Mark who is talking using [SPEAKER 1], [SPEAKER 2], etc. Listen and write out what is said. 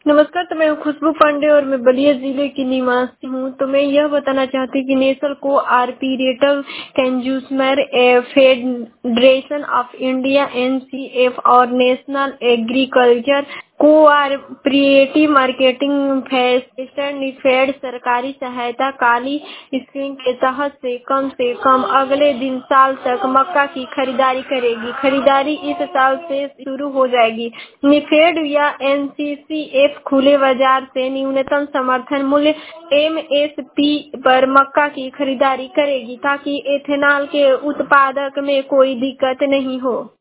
[SPEAKER 1] नमस्कार। तो मैं खुशबू पांडे और मैं बलिया जिले की निवासी हूँ। तो मैं यह बताना चाहती हूँ कि national cooperative consumer federation of India (NCF) और national agriculture cooperative marketing federation (NIFED) सरकारी सहायता काली स्कीम के तहत से कम अगले 3 साल तक मक्का की खरीदारी करेगी। खरीदारी इस साल से शुरू हो जाएगी। निफेड या NCCF खुले बाजार से न्यूनतम समर्थन मूल्य MSP पर मक्का की खरीदारी करेगी ताकि एथेनॉल के उत्पादन में कोई दिक्कत नहीं हो।